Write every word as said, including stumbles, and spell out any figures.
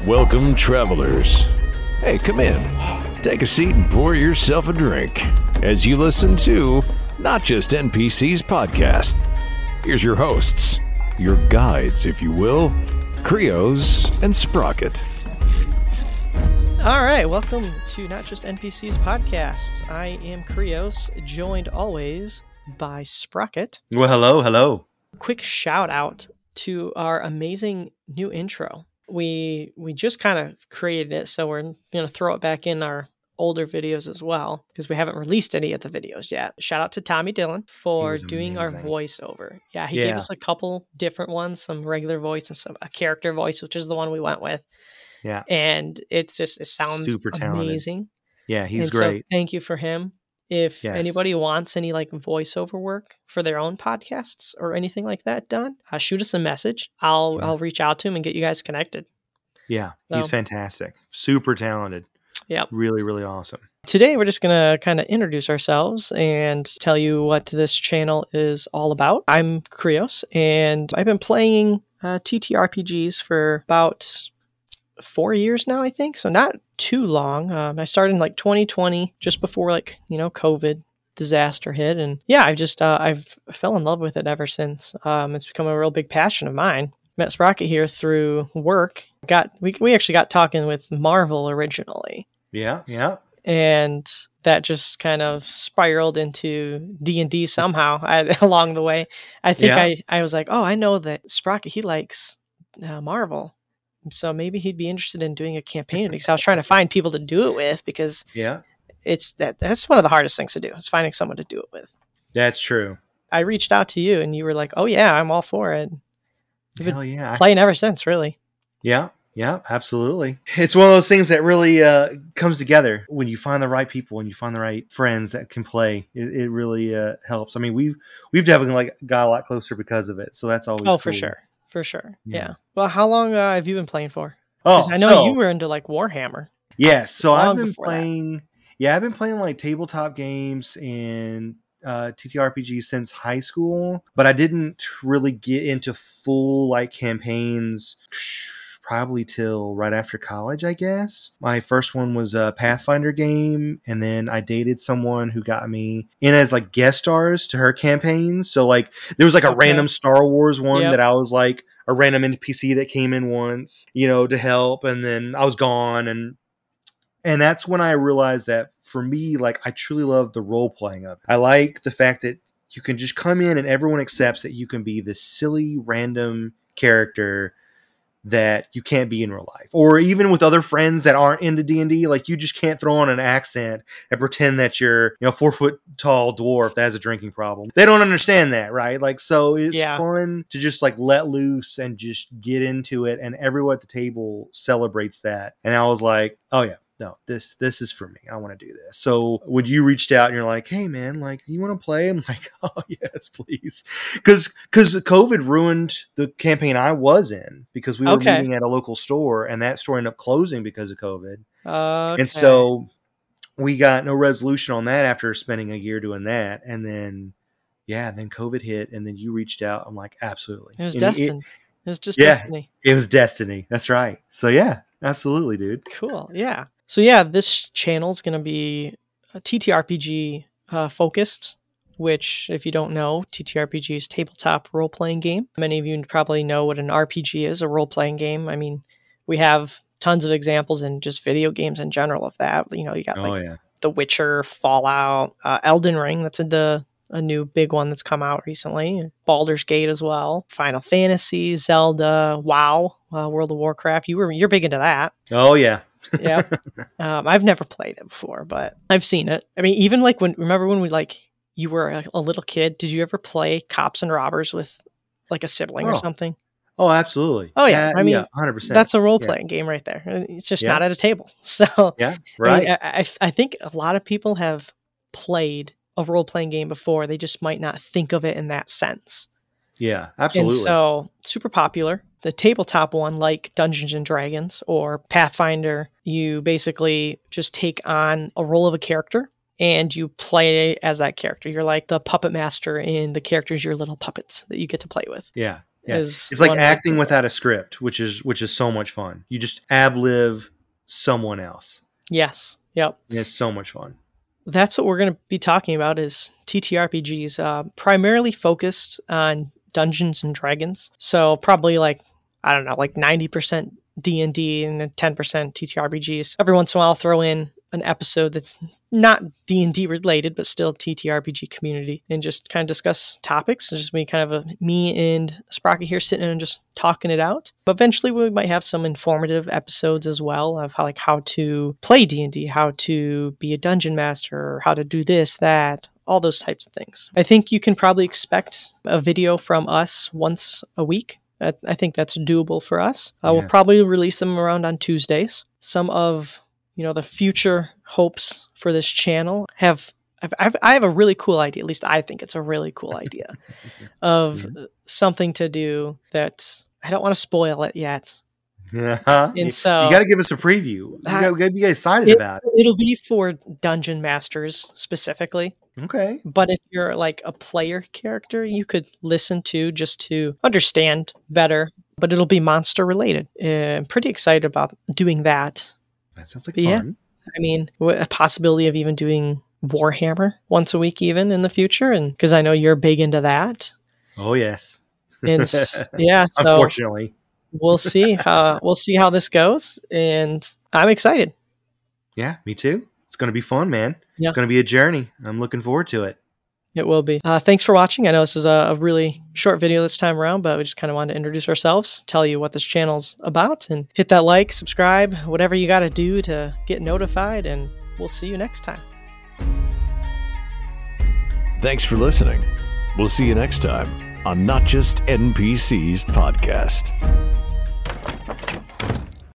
Welcome, travelers. Hey, come in. Take a seat and pour yourself a drink as you listen to Not Just N P Cs Podcast. Here's your hosts, your guides, if you will, Krios and Sprocket. All right, welcome to Not Just N P Cs Podcast. I am Krios, joined always by Sprocket. Well, hello, hello. Quick shout out to our amazing new intro. We we just kind of created it, so we're going to throw it back in our older videos as well, because we haven't released any of the videos yet. Shout out to Tommy Dillon for doing amazing. Our voiceover. Yeah, he yeah. gave us a couple different ones, some regular voice and some a character voice, which is the one we went with. Yeah. And it's just, it sounds super amazing. Yeah, he's and great. So thank you for him. If yes. anybody wants any like voiceover work for their own podcasts or anything like that done, uh, shoot us a message. I'll yeah. I'll reach out to him and get you guys connected. Yeah, so, he's fantastic. Super talented. Yeah. Really, really awesome. Today, we're just going to kind of introduce ourselves and tell you what this channel is all about. I'm Krios, and I've been playing uh, T T R P Gs for about four years now, I think. So not too long. Um, I started in like twenty twenty, just before like, you know, COVID disaster hit. And yeah, I've just, uh, I've fell in love with it ever since. Um, it's become a real big passion of mine. Met Sprocket here through work. Got we we actually got talking with Marvel originally. Yeah, yeah. And that just kind of spiraled into D and D somehow I, along the way. I think yeah. I, I was like, oh, I know that Sprocket, he likes uh, Marvel. So maybe he'd be interested in doing a campaign, because I was trying to find people to do it with, because yeah, it's that that's one of the hardest things to do, is finding someone to do it with. That's true. I reached out to you and you were like, oh yeah, I'm all for it. We've Hell been yeah. playing ever since, really. Yeah, yeah, absolutely. It's one of those things that really uh, comes together when you find the right people and you find the right friends that can play. It, it really uh, helps. I mean, we've we've definitely like got a lot closer because of it. So that's always oh cool. for sure, for sure. Yeah. yeah. Well, how long uh, have you been playing for? Oh, I know so, you were into like Warhammer. Yes, so Long I've been before playing. that. Yeah, I've been playing like tabletop games and uh, T T R P G since high school, but I didn't really get into full like campaigns probably till right after college, I guess. My first one was a Pathfinder game, and then I dated someone who got me in as like guest stars to her campaigns. So like there was like a Okay. random Star Wars one Yep. that I was like a random N P C that came in once, you know, to help, and then I was gone, and and that's when I realized that for me, like, I truly love the role playing of it. I like the fact that you can just come in and everyone accepts that you can be this silly, random character that you can't be in real life. Or even with other friends that aren't into D and D, like, you just can't throw on an accent and pretend that you're, you know, four foot tall dwarf that has a drinking problem. They don't understand that, right? Like, so it's Yeah. fun to just like let loose and just get into it, and everyone at the table celebrates that. And I was like, oh yeah. No, this this is for me. I want to do this. So when you reached out and you're like, hey man, like, you want to play? I'm like, oh yes, please. Because because COVID ruined the campaign I was in, because we were Okay. meeting at a local store, and that store ended up closing because of COVID. Okay. And so we got no resolution on that after spending a year doing that. And then yeah, then COVID hit, and then you reached out. I'm like, absolutely. It was And destined. It, it was just yeah, destiny. It was destiny. That's right. So yeah, absolutely, dude. Cool. Yeah. So yeah, this channel is going to be a T T R P G uh, focused, which, if you don't know, T T R P G is tabletop role-playing game. Many of you probably know what an R P G is, a role-playing game. I mean, we have tons of examples in just video games in general of that. You know, you got Oh like yeah. The Witcher, Fallout, uh, Elden Ring. That's a, the a new big one that's come out recently. Baldur's Gate as well. Final Fantasy, Zelda, WoW, uh, World of Warcraft. You were you're big into that. Oh yeah. Yeah. Um, I've never played it before, but I've seen it. I mean, even like when, remember when we like, you were a, a little kid, did you ever play Cops and Robbers with like a sibling Oh. or something? Oh, absolutely. Oh yeah. Uh, I mean, yeah, one hundred percent. that's a role-playing game right there. It's just Yeah. not at a table. So Yeah, I, right. mean, I, I, I think a lot of people have played a role-playing game before. They just might not think of it in that sense. Yeah, absolutely. And so, super popular. The tabletop one, like Dungeons and Dragons or Pathfinder, you basically just take on a role of a character and you play as that character. You're like the puppet master, and the character's your little puppets that you get to play with. Yeah. Yeah. is It's like one way acting to- without a script, which is which is so much fun. You just ab-live someone else. Yes. Yep. And it's so much fun. That's what we're going to be talking about is T T R P Gs, uh, primarily focused on Dungeons and Dragons. So probably like, I don't know, like ninety percent D and D and ten percent T T R P Gs. Every once in a while I'll throw in an episode that's not D and D related, but still T T R P G community, and just kind of discuss topics. It's just me kind of a, me and Sprocky here sitting and just talking it out. But eventually we might have some informative episodes as well of how, like how to play D and D, how to be a dungeon master, how to do this, that, all those types of things. I think you can probably expect a video from us once a week. I, I think that's doable for us. Uh, Yeah. We'll probably release them around on Tuesdays. Some of you know the future hopes for this channel have I've, I've, I have a really cool idea. At least I think it's a really cool idea of Yeah. something to do that I don't want to spoil it yet. Yeah. And so you got to give us a preview. You Uh, got to be excited it, about it'll be for dungeon masters specifically. it. Okay. But if you're like a player character, you could listen to just to understand better. But it'll be monster related. Uh, I'm pretty excited about doing that. That sounds like But yeah. fun. I mean, wh- a possibility of even doing Warhammer once a week, even in the future, and because I know you're big into that. Oh yes. And s- yeah, so Unfortunately. we'll see how we'll see how this goes, and I'm excited. Yeah, me too. It's going to be fun, man. Yeah. It's going to be a journey. I'm looking forward to it. It will be. Uh, thanks for watching. I know this is a, a really short video this time around, but we just kind of wanted to introduce ourselves, tell you what this channel's about, and hit that like, subscribe, whatever you got to do to get notified, and we'll see you next time. Thanks for listening. We'll see you next time on Not Just N P Cs Podcast.